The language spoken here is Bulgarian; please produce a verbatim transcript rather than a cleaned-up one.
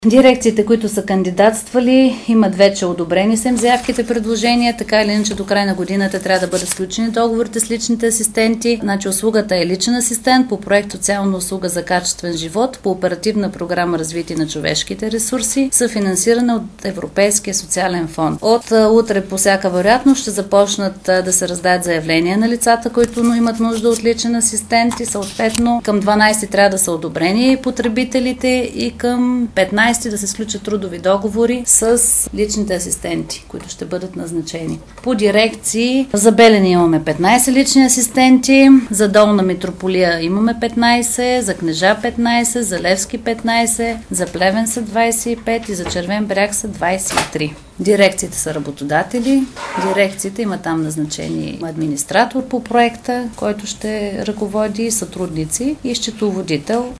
Дирекциите, които са кандидатствали, имат вече одобрени са им заявките, предложения, така или иначе до края на годината трябва да бъдат сключени договорите с личните асистенти. Значи услугата е личен асистент по проект Социална услуга за качествен живот по оперативна програма Развитие на човешките ресурси, съфинансирана от Европейския социален фонд. От утре по всяка вероятност ще започнат да се раздават заявления на лицата, които имат нужда от личен асистент и съответно към дванадесети трябва да са одобрени потребителите и към петнадесети да се сключат трудови договори с личните асистенти, които ще бъдат назначени. По дирекции за Белене имаме петнадесет лични асистенти, за Долна Митрополия имаме петнадесет, за Кнежа петнадесет, за Левски петнадесет, за Плевен са двадесет и пет и за Червен бряг са двадесет и три. Дирекциите са работодатели. Дирекциите има там назначени администратор по проекта, който ще ръководи сътрудници и счетоводител.